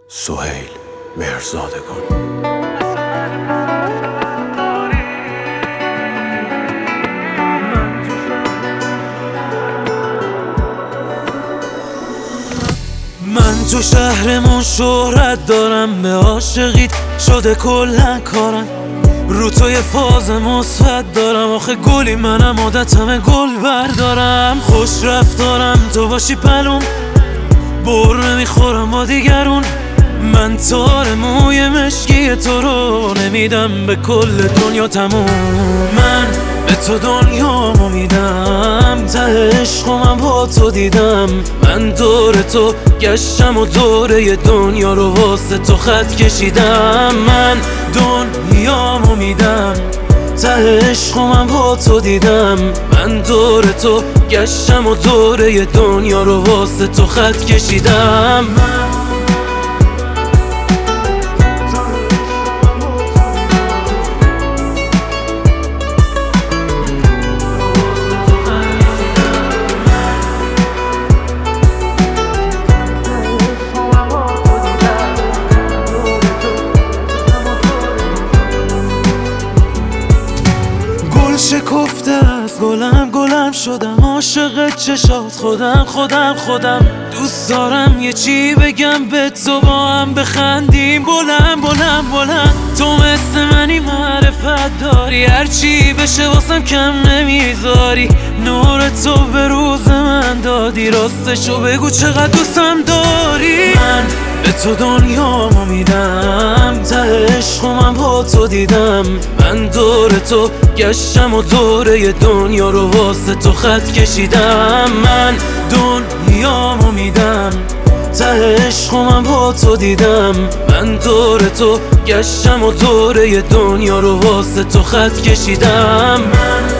سهیل مهرزادگان. من تو شهرمون شهرت دارم، به عاشقیت شده کلن کارم، رو تو یه فاز مثبت دارم، آخه گلی منم عادتمه گل بردارم، خوش رفتارم تو باشی پلوم، بر نمیخورم با دیگرون، من تار موی مشکی تو رو نمیدم به کل دنیا تموم، من به تو دنیامو میدم، ته عشقم با تو دیدم، من دور تو گشتم و دوره دنیا رو واسه تو خط کشیدم، من دنیامو میدم، ته عشقم با تو دیدم، من دور تو گشتم و دوره دنیا رو واسه تو خط کشیدم. شکفته از گلم شدم، عاشق چشات خودم دوست دارم یه چی بگم به تو، با هم بخندیم بلند تو مثل منی معرفت داری، هرچی بشه واسم کم نمیذاری، نور تو به روز من دادی، راستشو بگو چقدر دوستم داری، من به تو دنیامو میدم، ته عشقم با تو دیدم، من دور تو گشتم و دوره دنیا رو واسه تو خط کشیدم، من دنیامو میدم، ته عشقم با تو دیدم، من دور تو گشتم و دوره دنیا رو واسه تو خط کشیدم.